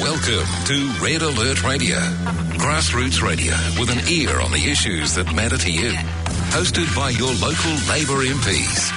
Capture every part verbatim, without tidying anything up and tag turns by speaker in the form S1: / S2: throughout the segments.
S1: Welcome to Red Alert Radio, grassroots radio with an ear on the issues that matter to you. Hosted by your local Labour M Ps.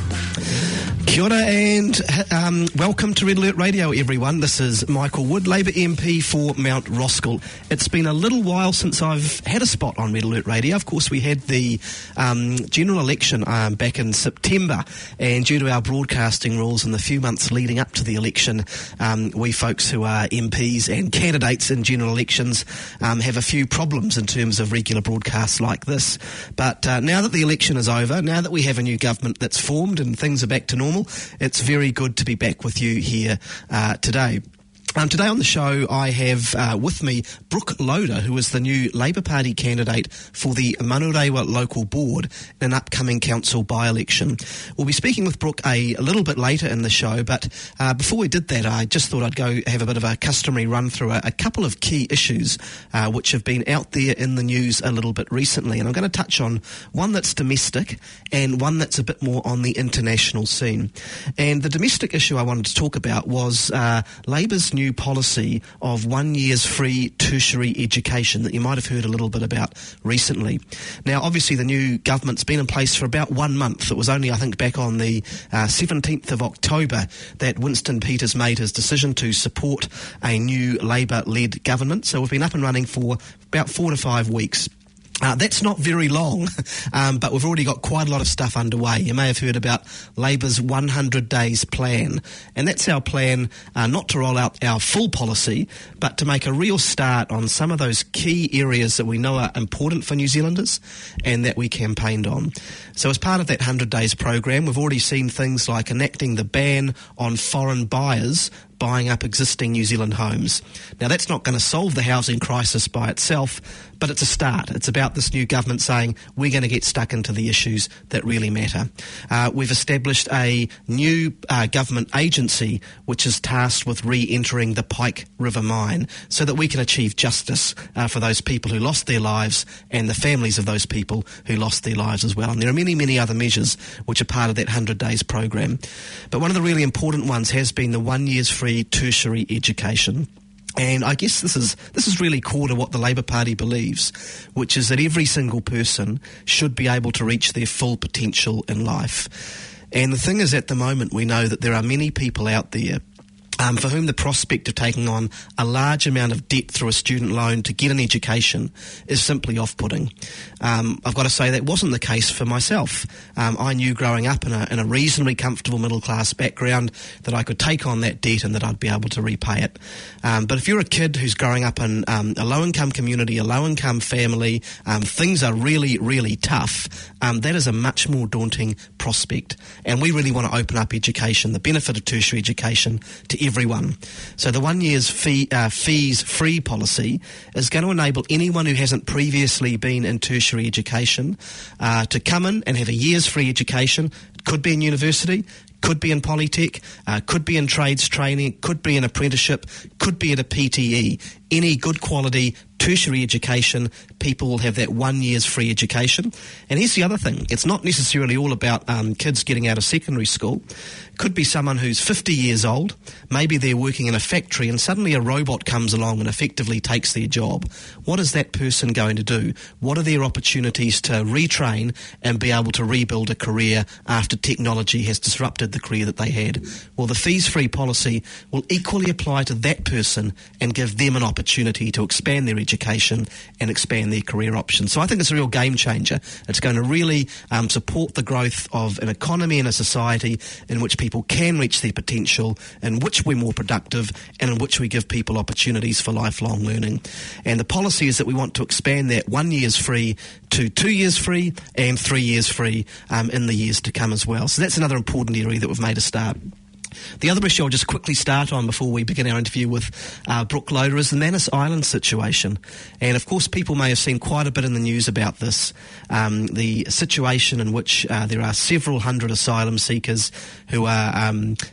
S2: Kia ora and um, welcome to Red Alert Radio, everyone. This is Michael Wood, Labour M P for Mount Roskill. It's been a little while since I've had a spot on Red Alert Radio. Of course, we had the um, general election um, back in September, and due to our broadcasting rules in the few months leading up to the election, um, we folks who are M Ps and candidates in general elections um, have a few problems in terms of regular broadcasts like this. But uh, now that the election is over, now that we have a new government that's formed and things are back to normal, it's very good to be back with you here uh, today. Um, today on the show, I have uh, with me Brooke Loader, who is the new Labour Party candidate for the Manurewa Local Board in an upcoming council by-election. We'll be speaking with Brooke a, a little bit later in the show, but uh, before we did that, I just thought I'd go have a bit of a customary run through a, a couple of key issues uh, which have been out there in the news a little bit recently. And I'm going to touch on one that's domestic and one that's a bit more on the international scene. And the domestic issue I wanted to talk about was uh, Labour's new new policy of one year's free tertiary education that you might have heard a little bit about recently. Now, obviously, the new government's been in place for about one month. It was only, I think, back on the uh, seventeenth of October that Winston Peters made his decision to support a new Labour-led government. So we've been up and running for about four to five weeks. Uh, that's not very long, um, but we've already got quite a lot of stuff underway. You may have heard about Labour's one hundred days plan, and that's our plan uh, not to roll out our full policy, but to make a real start on some of those key areas that we know are important for New Zealanders and that we campaigned on. So as part of that one hundred days program, we've already seen things like enacting the ban on foreign buyers buying up existing New Zealand homes. Now, that's not going to solve the housing crisis by itself, but it's a start. It's about this new government saying we're going to get stuck into the issues that really matter. Uh, we've established a new uh, government agency which is tasked with re-entering the Pike River mine so that we can achieve justice uh, for those people who lost their lives and the families of those people who lost their lives as well. And there are many, many other measures which are part of that one hundred days program. But one of the really important ones has been the one year's free tertiary education. And I guess this is this is really core to what the Labour Party believes, which is that every single person should be able to reach their full potential in life. And the thing is, at the moment, we know that there are many people out there Um, for whom the prospect of taking on a large amount of debt through a student loan to get an education is simply off-putting. Um, I've got to say that wasn't the case for myself. Um, I knew growing up in a, in a reasonably comfortable middle-class background that I could take on that debt and that I'd be able to repay it. Um, but if you're a kid who's growing up in um, a low-income community, a low-income family, um, things are really, really tough, um, that is a much more daunting prospect. And we really want to open up education, the benefit of tertiary education, to everyone. So the one year's fee, uh, fees free policy is going to enable anyone who hasn't previously been in tertiary education uh, to come in and have a year's free education. It could be in university, could be in Polytech, uh, could be in trades training, could be an apprenticeship, could be at a P T E. Any good quality tertiary education, people will have that one year's free education. And here's the other thing. It's not necessarily all about um, kids getting out of secondary school. Could be someone who's fifty years old, maybe they're working in a factory and suddenly a robot comes along and effectively takes their job. What is that person going to do? What are their opportunities to retrain and be able to rebuild a career after technology has disrupted the career that they had? Well, the fees-free policy will equally apply to that person and give them an opportunity to expand their education and expand their career options. So I think it's a real game changer. It's going to really um, support the growth of an economy and a society in which people can reach their potential, in which we're more productive, and in which we give people opportunities for lifelong learning. And the policy is that we want to expand that one year's free to two years free and three years free um, in the years to come as well. So that's another important area that we've made a start. The other issue I'll just quickly start on before we begin our interview with uh, Brooke Loader is the Manus Island situation. And of course people may have seen quite a bit in the news about this, um, the situation in which uh, there are several hundred asylum seekers who are um,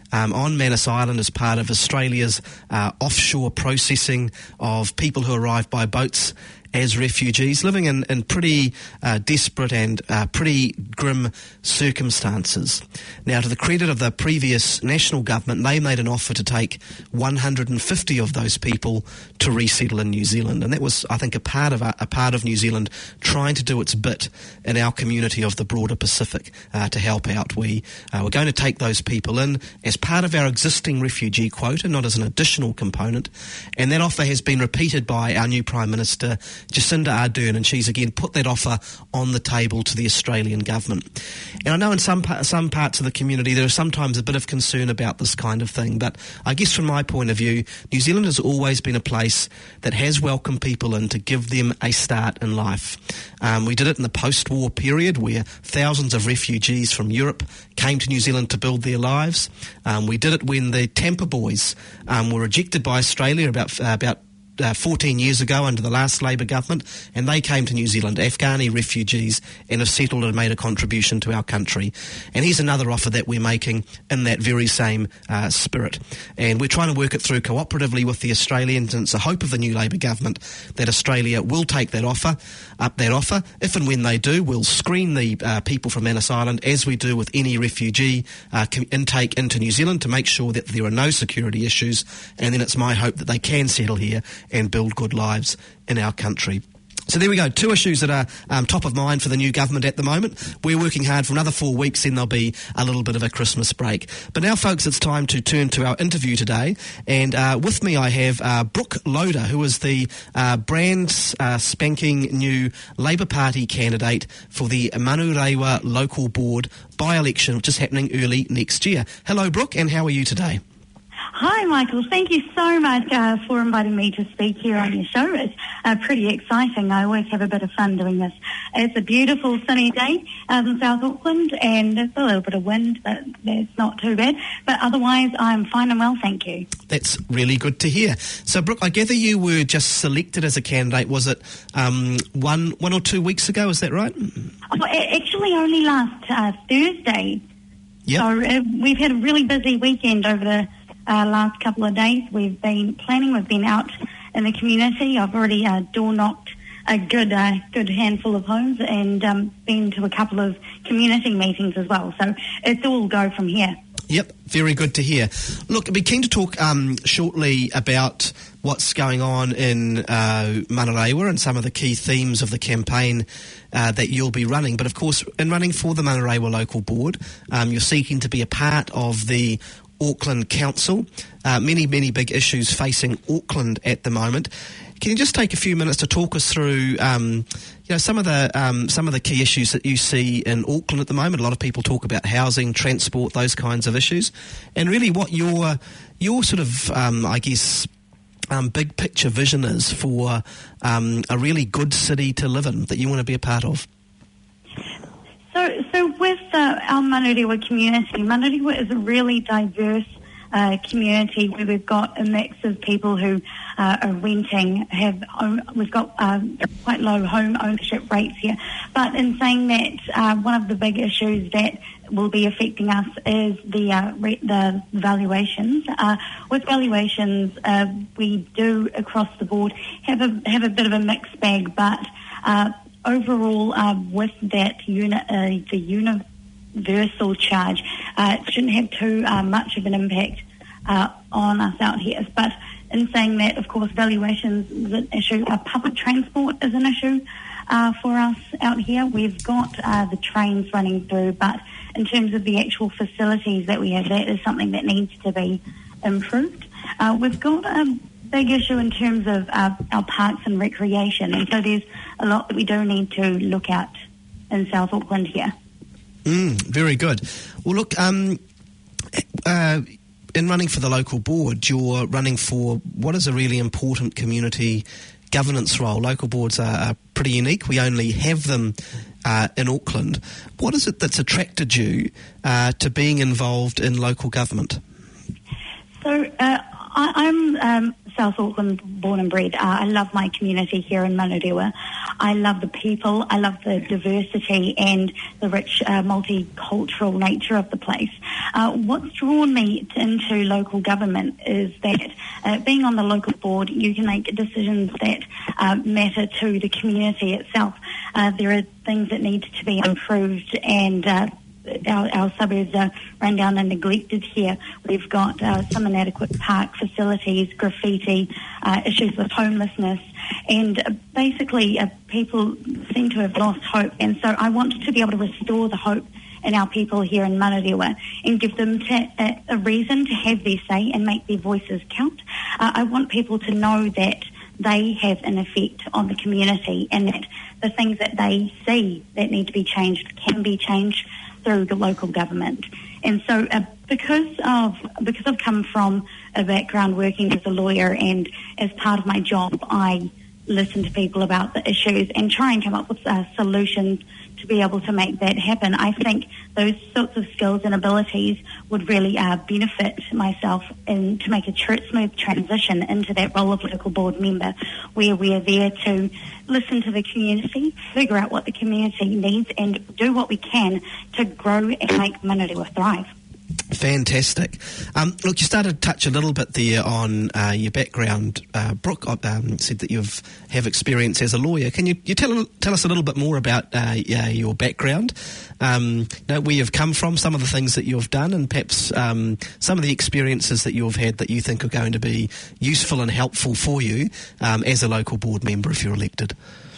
S2: um, on Manus Island as part of Australia's uh, offshore processing of people who arrive by boats as refugees, living in, in pretty uh, desperate and uh, pretty grim circumstances. Now, to the credit of the previous national government, they made an offer to take one hundred fifty of those people to resettle in New Zealand, and that was, I think, a part of a, a part of New Zealand trying to do its bit in our community of the broader Pacific uh, to help out. We uh, were going to take those people in as part of our existing refugee quota, not as an additional component, and that offer has been repeated by our new Prime Minister, Jacinda Ardern, and she's again put that offer on the table to the Australian government. And I know in some pa- some parts of the community there is sometimes a bit of concern about this kind of thing, but I guess from my point of view, New Zealand has always been a place that has welcomed people in to give them a start in life. Um, we did it in the post-war period where thousands of refugees from Europe came to New Zealand to build their lives. Um, we did it when the Tampa Boys um, were rejected by Australia about uh, about Uh, fourteen years ago under the last Labour government, and they came to New Zealand, Afghani refugees, and have settled and made a contribution to our country. And here's another offer that we're making in that very same uh, spirit. And we're trying to work it through cooperatively with the Australians, and it's the hope of the new Labour government that Australia will take that offer, up that offer. If and when they do, we'll screen the uh, people from Manus Island as we do with any refugee uh, intake into New Zealand to make sure that there are no security issues, and then it's my hope that they can settle here and build good lives in our country. So there we go, two issues that are um, top of mind for the new government at the moment. We're working hard for another four weeks, then there'll be a little bit of a Christmas break. But now, folks, it's time to turn to our interview today. And uh, with me I have uh, Brooke Loader, who is the uh, brand uh, spanking new Labour Party candidate for the Manurewa Local Board by-election, which is happening early next year. Hello, Brooke, and how are you today?
S3: Hi, Michael. Thank you so much uh, for inviting me to speak here on your show. It's uh, pretty exciting. I always have a bit of fun doing this. It's a beautiful sunny day out in South Auckland, and it's a little bit of wind, but that's not too bad. But otherwise, I'm fine and well, thank you.
S2: That's really good to hear. So, Brooke, I gather you were just selected as a candidate, was it um, one one or two weeks ago, is that right?
S3: Oh, actually, only last uh, Thursday.
S2: Yep.
S3: So uh, we've had a really busy weekend over the Uh, last couple of days. We've been planning, we've been out in the community. I've already uh, door-knocked a good uh, good handful of homes and um, been to a couple of community meetings as well. So it's all go from here.
S2: Yep, very good to hear. Look, I'd be keen to talk um, shortly about what's going on in uh, Manurewa and some of the key themes of the campaign uh, that you'll be running. But of course, in running for the Manurewa Local Board, um, you're seeking to be a part of the Auckland Council. Uh, many, many big issues facing Auckland at the moment. Can you just take a few minutes to talk us through, um, you know, some of the um, some of the key issues that you see in Auckland at the moment? A lot of people talk about housing, transport, those kinds of issues, and really what your your sort of, um, I guess, um, big picture vision is for um, a really good city to live in that you want to be a part of.
S3: So, so with uh, our Manurewa community, Manurewa is a really diverse uh, community where we've got a mix of people who uh, are renting. Have own, we've got uh, quite low home ownership rates here. But in saying that, uh, one of the big issues that will be affecting us is the uh, re- the valuations. Uh, with valuations, uh, we do across the board have a have a bit of a mixed bag, but Uh, Overall, uh, with that uni- uh, the universal charge, uh, it shouldn't have too uh, much of an impact uh, on us out here. But in saying that, of course, valuations is an issue. Uh, public transport is an issue uh, for us out here. We've got uh, the trains running through, but in terms of the actual facilities that we have, that is something that needs to be improved. Uh, we've got a big issue in terms of uh, our parks and recreation, and so there's a lot that we do need to look at in South Auckland here.
S2: Mm, very good. Well, look, um, uh, in running for the local board, you're running for what is a really important community governance role. Local boards are, are pretty unique. We only have them uh, in Auckland. What is it that's attracted you uh, to being involved in local government?
S3: So uh, I, I'm um, South Auckland born and bred. Uh, I love my community here in Manurewa. I love the people, I love the diversity and the rich uh, multicultural nature of the place. Uh, what's drawn me into local government is that uh, being on the local board, you can make decisions that uh, matter to the community itself. Uh, there are things that need to be improved, and uh, Our, our suburbs are run down and neglected here. We've got uh, some inadequate park facilities, graffiti, uh, issues with homelessness, and uh, basically uh, people seem to have lost hope. And so I want to be able to restore the hope in our people here in Manarewa and give them to, uh, a reason to have their say and make their voices count. Uh, I want people to know that they have an effect on the community, and that the things that they see that need to be changed can be changed through the local government. And so uh, because of because I've come from a background working as a lawyer, and as part of my job I listen to people about the issues and try and come up with uh, solutions to be able to make that happen, I think those sorts of skills and abilities would really uh, benefit myself in to make a tr- smooth transition into that role of local board member, where we're there to listen to the community, figure out what the community needs, and do what we can to grow and make Manarewa thrive.
S2: Fantastic. Um, look, you started to touch a little bit there on uh, your background. Uh, Brooke um, said that you have experience as a lawyer. Can you, you tell tell us a little bit more about uh, your background, um, you know, where you've come from, some of the things that you've done, and perhaps um, some of the experiences that you've had that you think are going to be useful and helpful for you um, as a local board member if you're elected?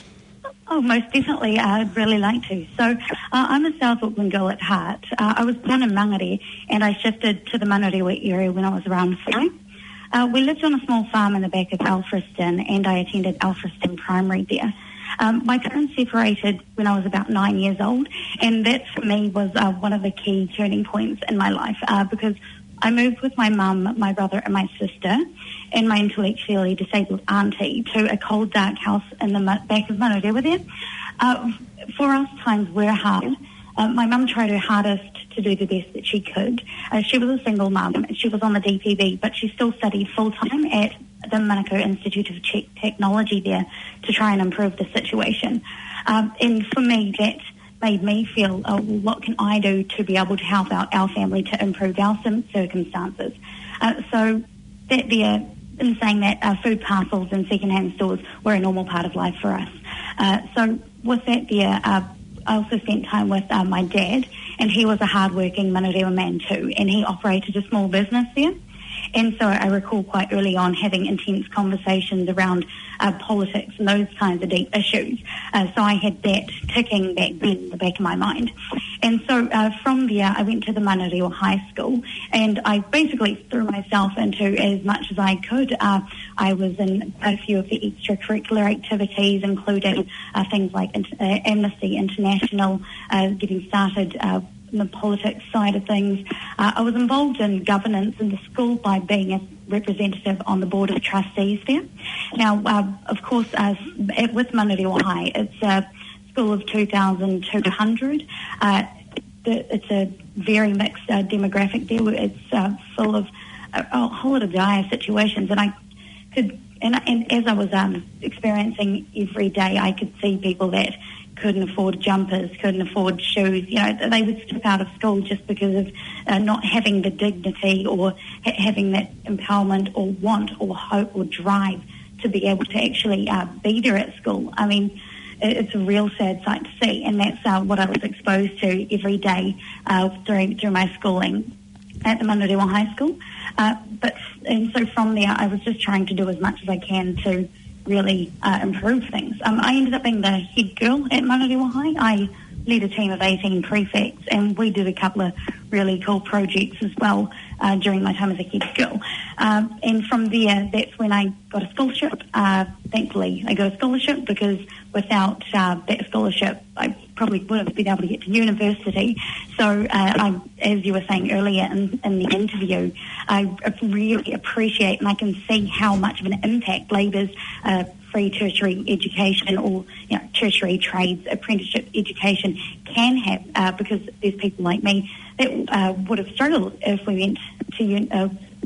S3: Oh, most definitely. I'd really like to. So uh, I'm a South Auckland girl at heart. Uh, I was born in Mangere, and I shifted to the Manarewa area when I was around five. Uh, we lived on a small farm in the back of Alfriston, and I attended Alfriston Primary there. Um, my parents separated when I was about nine years old, and that for me was uh, one of the key turning points in my life uh, because I moved with my mum, my brother and my sister and my intellectually disabled auntie to a cold, dark house in the back of Manarewa there. Uh, for us, times were hard. Uh, my mum tried her hardest to do the best that she could. Uh, she was a single mum. She was on the D P B, but she still studied full-time at the Manukau Institute of Czech Technology there to try and improve the situation. Um, and for me, that made me feel, oh, well, what can I do to be able to help out our family to improve our circumstances? Uh, so that there, in saying that, uh, food parcels and second-hand stores were a normal part of life for us. Uh, so with that there, uh, I also spent time with uh, my dad, and he was a hard-working Manarewa man too, and he operated a small business there. And so I recall quite early on having intense conversations around uh, politics and those kinds of deep issues. Uh, so I had that ticking back then in the back of my mind. And so uh, from there, I went to the Manarewa High School, and I basically threw myself into as much as I could. Uh, I was in a few of the extracurricular activities, including uh, things like uh, Amnesty International, uh, getting started uh, in the politics side of things. Uh, I was involved in governance in the school by being a representative on the board of trustees there. Now, uh, of course, uh, with Manarewa High, it's a school of two thousand two hundred. Uh, it's a very mixed uh, demographic there. It's uh, full of a, a whole lot of dire situations, and I could, and, and as I was um, experiencing every day, I could see people that couldn't afford jumpers, couldn't afford shoes. You know, they would step out of school just because of uh, not having the dignity or ha- having that empowerment or want or hope or drive to be able to actually uh, be there at school. I mean, it's a real sad sight to see, and that's uh, what I was exposed to every day uh, through, through my schooling at the Manarewa High School. Uh, but and so from there, I was just trying to do as much as I can to really uh, improve things. Um, I ended up being the head girl at Manarewa High. I led a team of eighteen prefects, and we did a couple of really cool projects as well uh, during my time as a head girl. Um, and from there, that's when I got a scholarship. Uh, thankfully, I got a scholarship because without uh, that scholarship, I probably wouldn't have been able to get to university. So, uh, I, as you were saying earlier in, in the interview, I really appreciate and I can see how much of an impact Labour's uh, free tertiary education or you know, tertiary trades apprenticeship education can have uh, because there's people like me that uh, would have struggled if we went to uh,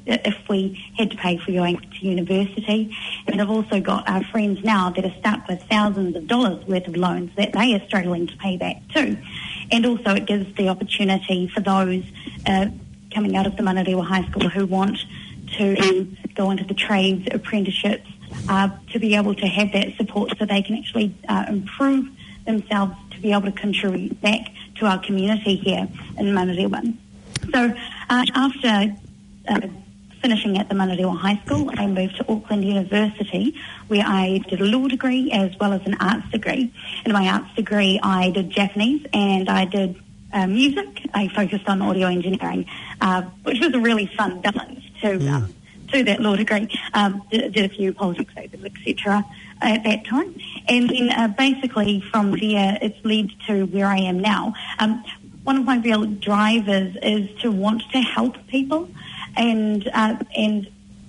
S3: if we had to pay for going to university. And I've also got uh, friends now that are stuck with thousands of dollars worth of loans that they are struggling to pay back too. And also it gives the opportunity for those uh, coming out of the Manarewa High School who want to go into the trades, apprenticeships, uh, to be able to have that support so they can actually uh, improve themselves to be able to contribute back to our community here in Manarewa. So uh, after uh, finishing at the Manarewa High School, I moved to Auckland University, where I did a law degree as well as an arts degree. In my arts degree, I did Japanese and I did uh, music. I focused on audio engineering, uh, which was a really fun balance to
S2: yeah.
S3: um, to that law degree. Um, did, did a few politics papers, et cetera at that time. And then uh, basically from there, it's led to where I am now. Um, one of my real drivers is to want to help people. And uh, and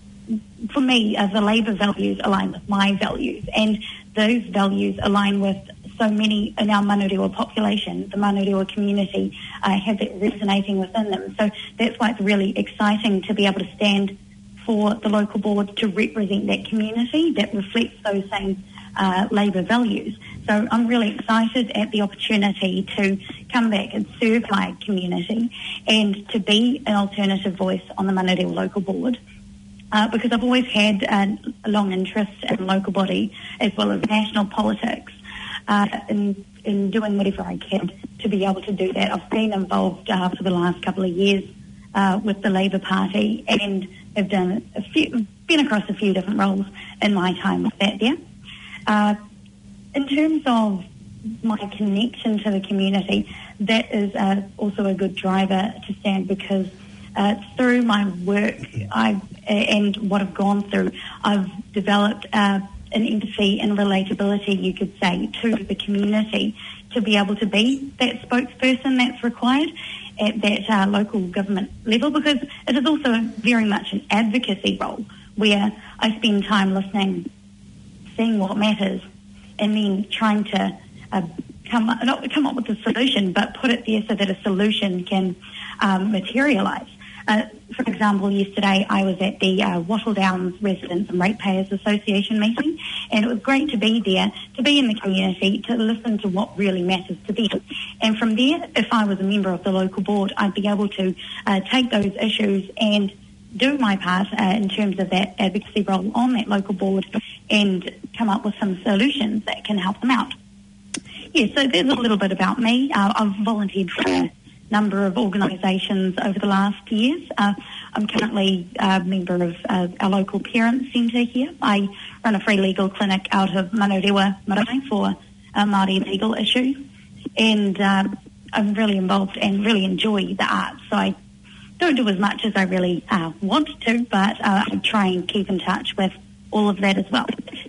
S3: for me, uh, the Labour values align with my values, and those values align with so many in our Manarewa population, the Manarewa community, uh, have that resonating within them. So that's why it's really exciting to be able to stand for the local board to represent that community that reflects those same uh, Labour values. So I'm really excited at the opportunity to come back and serve my community and to be an alternative voice on the Manarewa local board, uh, because I've always had uh, a long interest in local body as well as national politics, uh, in, in doing whatever I can to be able to do that. I've been involved uh, for the last couple of years uh, with the Labour Party and have done a few, been across a few different roles in my time with that there. Uh, in terms of my connection to the community, that is uh, also a good driver to stand, because uh, through my work I've, uh, and what I've gone through, I've developed uh, an empathy and relatability, you could say, to the community to be able to be that spokesperson that's required at that uh, local government level, because it is also very much an advocacy role where I spend time listening, seeing what matters, and then trying to uh, come up, not come up with a solution, but put it there so that a solution can um, materialise. Uh, for example, yesterday I was at the uh, Wattle Downs Residents and Ratepayers Association meeting, and it was great to be there, to be in the community, to listen to what really matters to them. And from there, if I was a member of the local board, I'd be able to uh, take those issues and do my part uh, in terms of that advocacy role on that local board and come up with some solutions that can help them out. Yeah, so there's a little bit about me. Uh, I've volunteered for a number of organisations over the last years. Uh, I'm currently a member of uh, our local parents centre here. I run a free legal clinic out of Manarewa Marae for uh, Māori legal issues, and uh, I'm really involved and really enjoy the arts. So I don't do as much as I really uh, want to, but uh, I try and keep in touch with all of that as well.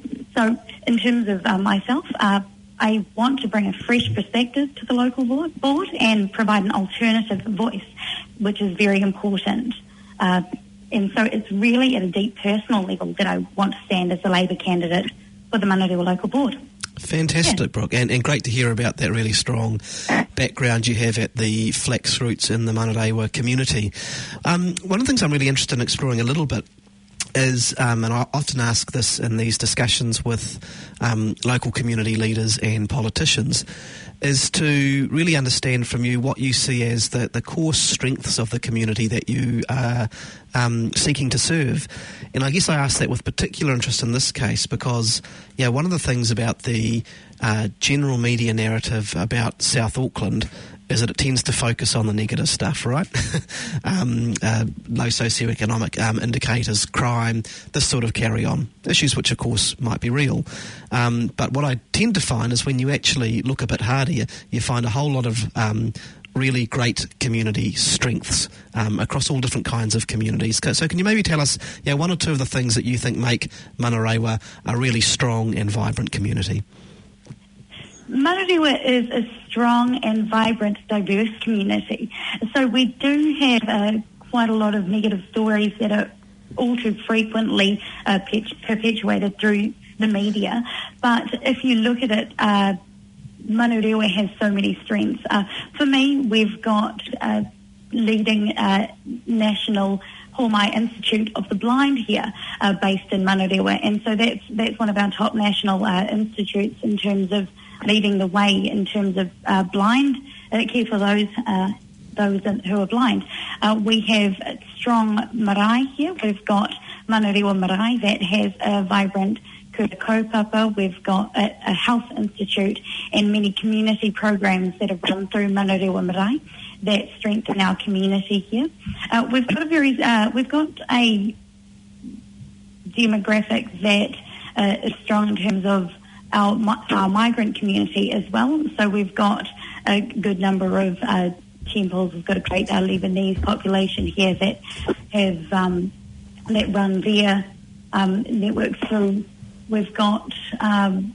S3: So in terms of uh, myself, uh, I want to bring a fresh perspective to the local board, board and provide an alternative voice, which is very important. Uh, and so it's really at a deep personal level that I want to stand as a Labour candidate for the Manarewa local board.
S2: Fantastic,
S3: yeah.
S2: Brooke, and, and great to hear about that really strong background you have at the Flax Roots in the Manarewa community. Um, one of the things I'm really interested in exploring a little bit is, um, and I often ask this in these discussions with um, local community leaders and politicians, is to really understand from you what you see as the, the core strengths of the community that you are um, seeking to serve. And I guess I ask that with particular interest in this case because, yeah, one of the things about the uh, general media narrative about South Auckland is that it tends to focus on the negative stuff, right? um, uh, low socioeconomic um, indicators, crime, this sort of carry on. Issues which, of course, might be real. Um, but what I tend to find is when you actually look a bit harder, you, you find a whole lot of um, really great community strengths um, across all different kinds of communities. So can you maybe tell us yeah, one or two of the things that you think make Manarewa a really strong and vibrant community?
S3: Manarewa is a strong and vibrant, diverse community. So we do have uh, quite a lot of negative stories that are all too frequently uh, perpetuated through the media. But if you look at it, uh, Manarewa has so many strengths. Uh, for me, we've got uh, leading uh, national Paul Institute of the Blind here, uh, based in Manurewa, and so that's that's one of our top national uh, institutes in terms of leading the way in terms of uh, blind uh, care for those uh, those who are blind. Uh, we have a strong marae here. We've got Manurewa Marae that has a vibrant kura kaupapa. We've got a, a health institute and many community programs that have run through Manurewa Marae that strengthen our community here. Uh, we've got a very, uh, we've got a demographic that uh, is strong in terms of our our migrant community as well. So we've got a good number of uh, temples. We've got a great uh, Lebanese population here that have um, that run their um, networks through. We've got um,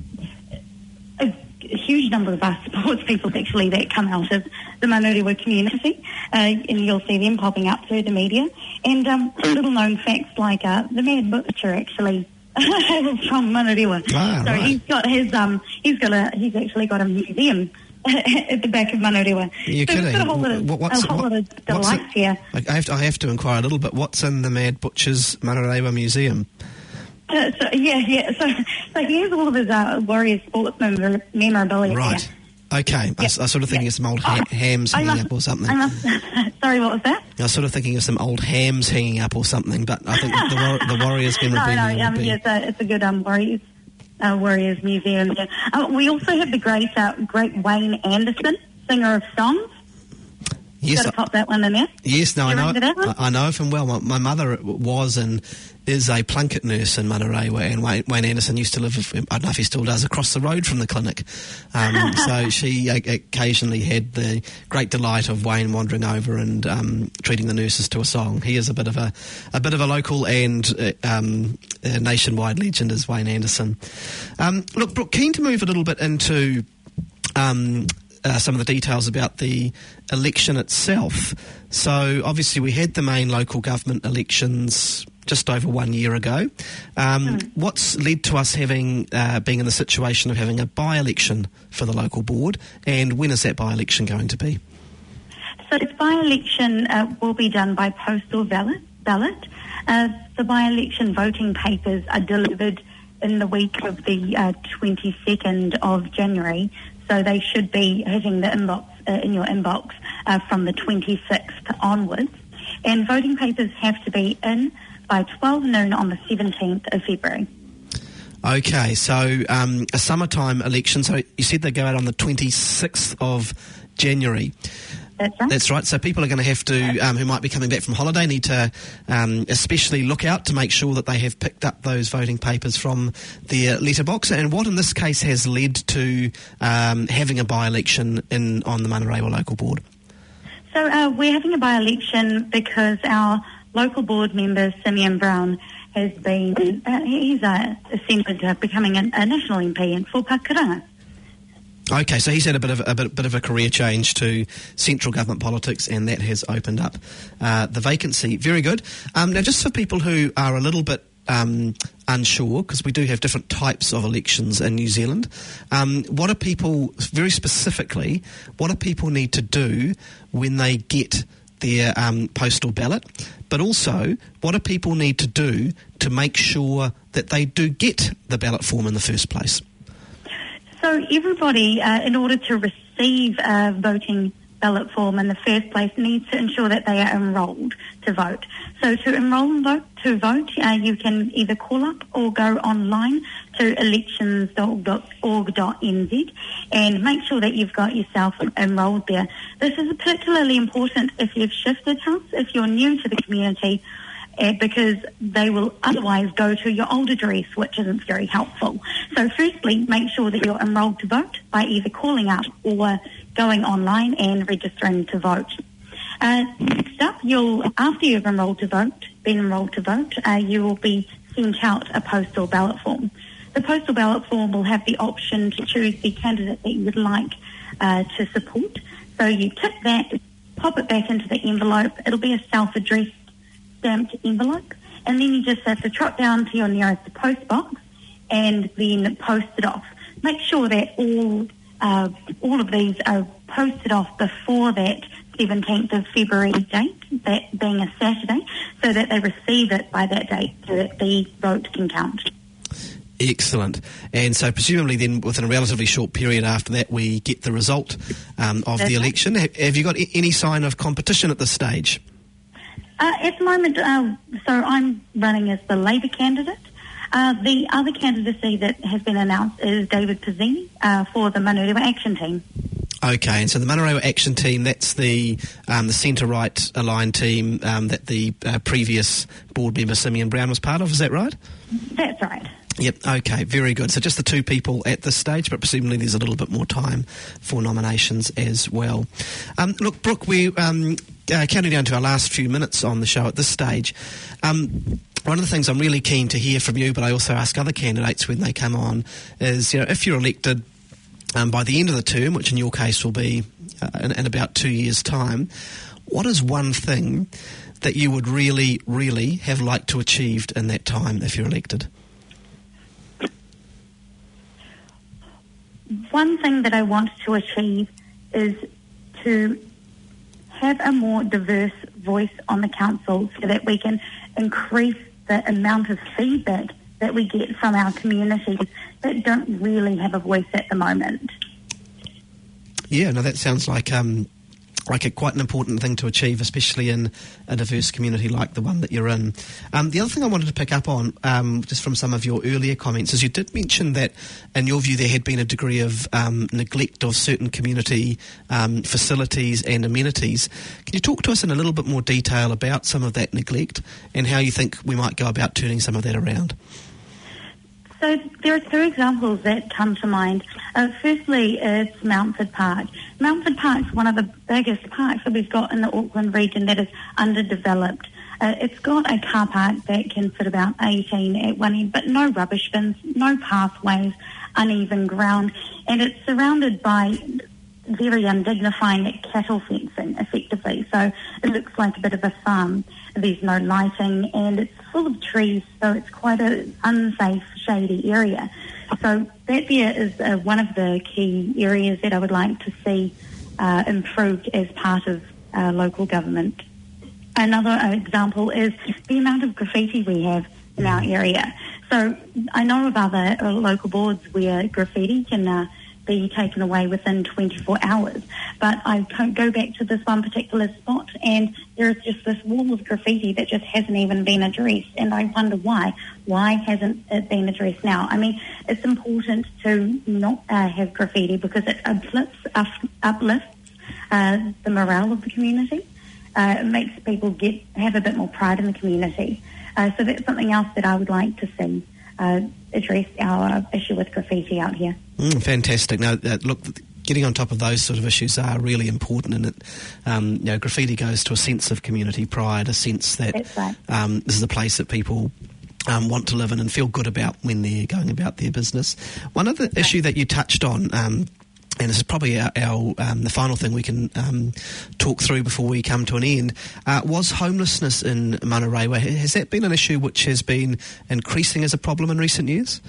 S3: a huge number of our sports people actually that come out of the Manurewa community, uh, and you'll see them popping up through the media. And um, little known facts like uh, the Mad Butcher actually from Manurewa.
S2: Ah,
S3: so
S2: right.
S3: he's got his um he's got a he's actually got a museum at the back of Manurewa.
S2: You're
S3: so
S2: kidding?
S3: We've got a whole lot of,
S2: What's,
S3: a whole
S2: what,
S3: lot of delights here.
S2: I have to I have to inquire a little bit. What's in the Mad Butcher's Manurewa Museum?
S3: Uh, so, yeah, yeah. So, so he has all of his uh, Warriors sports memor- memorabilia.
S2: Right.
S3: Here.
S2: Okay. I, I was sort of thinking
S3: yeah.
S2: of some old ha- hams
S3: I
S2: hanging
S3: must,
S2: up or something.
S3: I must, sorry, what was that?
S2: I was sort of thinking of some old hams hanging up or something, but I think the, war- the Warriors memorabilia
S3: No, no, um,
S2: would be...
S3: yeah, it's a, it's a good um, Warriors uh, Warriors museum. Yeah. Uh, we also have the great uh, great Wayne Anderson, singer of songs.
S2: Yes,
S3: Got to pop that one in there.
S2: Yes, no, I
S3: You
S2: know.
S3: remember that one?
S2: I, I know of him well. My, my mother was and is a Plunkett nurse in Manurewa, and Wayne, Wayne Anderson used to live, I don't know if he still does, across the road from the clinic. Um, so she uh, occasionally had the great delight of Wayne wandering over and um, treating the nurses to a song. He is a bit of a a bit of a local and uh, um, a nationwide legend, is Wayne Anderson. Um, look, Brooke, keen to move a little bit into Um, Uh, some of the details about the election itself. So obviously we had the main local government elections just over one year ago. Um, mm. What's led to us having uh, being in the situation of having a by-election for the local board, and when is that by-election going to be?
S3: So this by-election uh, will be done by postal ballot. ballot. Uh, the by-election voting papers are delivered in the week of the uh, twenty-second of January. So they should be hitting the inbox uh, in your inbox uh, from the twenty-sixth onwards. And voting papers have to be in by twelve noon on the seventeenth of February.
S2: Okay, so um, a summertime election. So you said they go out on the twenty-sixth of January.
S3: That's right.
S2: That's right. So people are going to have to, um, who might be coming back from holiday, need to um, especially look out to make sure that they have picked up those voting papers from their letterbox. And what in this case has led to um, having a by-election in on the Manurewa local board?
S3: So uh, we're having a by-election because our local board member, Simeon Brown, has been, uh, he's uh, ascended to becoming a, a national M P for Pakuranga.
S2: Okay, so he's had a bit of a bit, bit of a career change to central government politics, and that has opened up uh, the vacancy. Very good. Um, now, just for people who are a little bit um, unsure, because we do have different types of elections in New Zealand, um, what do people, very specifically, what do people need to do when they get their um, postal ballot? But also, what do people need to do to make sure that they do get the ballot form in the first place?
S3: So everybody, uh, in order to receive a voting ballot form in the first place, needs to ensure that they are enrolled to vote. So to enrol and vote, to vote, uh, you can either call up or go online to elections dot org dot n z and make sure that you've got yourself enrolled there. This is particularly important if you've shifted house, if you're new to the community, Uh, because they will otherwise go to your old address, which isn't very helpful. So firstly, make sure that you're enrolled to vote by either calling up or going online and registering to vote. Uh, next up, you'll, after you've enrolled to vote, been enrolled to vote, uh, you will be sent out a postal ballot form. The postal ballot form will have the option to choose the candidate that you would like uh, to support. So you tick that, pop it back into the envelope. It'll be a self-addressed stamped envelope, and then you just have to trot down to your nearest post box and then post it off. Make sure that all uh, all of these are posted off before that seventeenth of February date, that being a Saturday, so that they receive it by that date so that the vote can count.
S2: Excellent. And so presumably then within a relatively short period after that we get the result um, of
S3: That's
S2: the
S3: right.
S2: election. Have you got any sign of competition at this stage?
S3: Uh, at the moment, uh, so I'm running as the Labour candidate. Uh, the other candidacy that has been announced is David Pizzini uh, for the Manarewa Action Team.
S2: Okay, and so the Manarewa Action Team, that's the um, the centre-right aligned team um, that the uh, previous board member Simeon Brown was part of, is that right?
S3: That's right.
S2: Yep, okay, very good. So just the two people at this stage, but presumably there's a little bit more time for nominations as well. Um, look, Brooke, we're um, uh, counting down to our last few minutes on the show at this stage. Um, one of the things I'm really keen to hear from you, but I also ask other candidates when they come on, is, you know, if you're elected um, by the end of the term, which in your case will be uh, in, in about two years' time, what is one thing that you would really, really have liked to achieve in that time if you're elected?
S3: One thing that I want to achieve is to have a more diverse voice on the council so that we can increase the amount of feedback that we get from our communities that don't really have a voice at the moment.
S2: Yeah, no, that sounds like um, like a, quite an important thing to achieve, especially in a diverse community like the one that you're in. Um, the other thing I wanted to pick up on, um, just from some of your earlier comments, is you did mention that, in your view, there had been a degree of um, neglect of certain community um, facilities and amenities. Can you talk to us in a little bit more detail about some of that neglect and how you think we might go about turning some of that around?
S3: So there are two examples that come to mind. Uh, firstly, it's Mountford Park. Mountford Park is one of the biggest parks that we've got in the Auckland region that is underdeveloped. Uh, it's got a car park that can fit about eighteen at one end, but no rubbish bins, no pathways, uneven ground, and it's surrounded by very undignifying cattle fencing, effectively. So it looks like a bit of a farm. There's no lighting, and it's full of trees, so it's quite an unsafe, shady area. So that there is uh, one of the key areas that I would like to see uh, improved as part of uh, local government. Another uh, example is the amount of graffiti we have in our area. So I know of other uh, local boards where graffiti can uh, be taken away within twenty-four hours. But I go back to this one particular spot and there is just this wall of graffiti that just hasn't even been addressed. And I wonder why. Why hasn't it been addressed now? I mean, it's important to not uh, have graffiti because it uplifts, up, uplifts uh, the morale of the community. Uh, it makes people get have a bit more pride in the community. Uh, so that's something else that I would like to see uh, address our issue with graffiti out here.
S2: Mm, fantastic. Now, uh, look, getting on top of those sort of issues are really important, and it, um, you know, graffiti goes to a sense of community pride, a sense that
S3: That's right.
S2: um, this is a place that people um, want to live in and feel good about when they're going about their business. One other right. issue that you touched on, um, and this is probably our, our um, the final thing we can um, talk through before we come to an end, uh, was homelessness in Manarewa. Has that been an issue which has been increasing as a problem in recent years?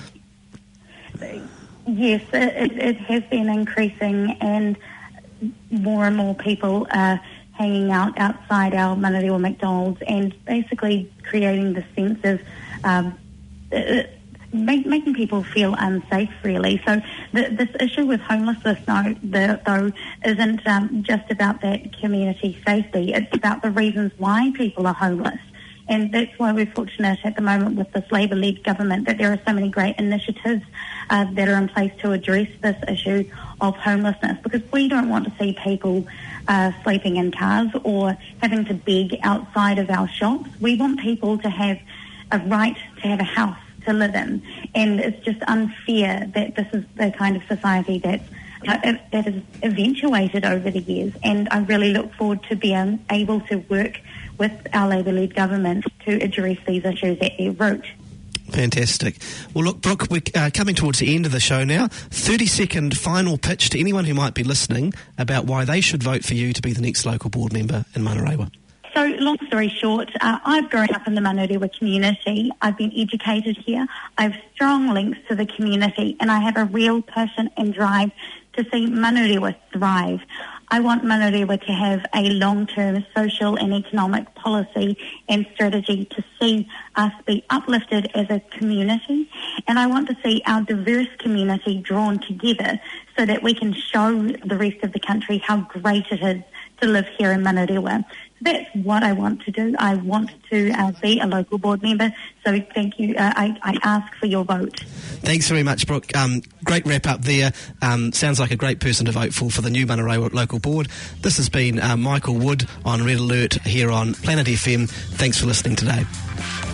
S3: Yes, it, it has been increasing, and more and more people are hanging out outside our Manarewa McDonald's and basically creating the sense of um, uh, make, making people feel unsafe, really. So the, this issue with homelessness, though, the, though isn't um, just about that community safety. It's about the reasons why people are homeless. And that's why we're fortunate at the moment with this Labour-led government that there are so many great initiatives uh, that are in place to address this issue of homelessness, because we don't want to see people uh, sleeping in cars or having to beg outside of our shops. We want people to have a right to have a house to live in. And it's just unfair that this is the kind of society that's uh, that has eventuated over the years. And I really look forward to being able to work with our Labour-led government to address these issues at their root.
S2: Fantastic. Well, look, Brooke, we're uh, coming towards the end of the show now. thirty-second final pitch to anyone who might be listening about why they should vote for you to be the next local board member in Manarewa.
S3: So, long story short, uh, I've grown up in the Manarewa community. I've been educated here. I have strong links to the community, and I have a real passion and drive to see Manarewa thrive. I want Manarewa to have a long-term social and economic policy and strategy to see us be uplifted as a community. And I want to see our diverse community drawn together so that we can show the rest of the country how great it is to live here in Manarewa. That's what I want to do. I want to uh, be a local board member. So thank you. Uh, I, I ask for your vote.
S2: Thanks very much, Brooke. Um, great wrap up there. Um, sounds like a great person to vote for for the new Manarewa Local Board. This has been uh, Michael Wood on Red Alert here on Planet F M. Thanks for listening today.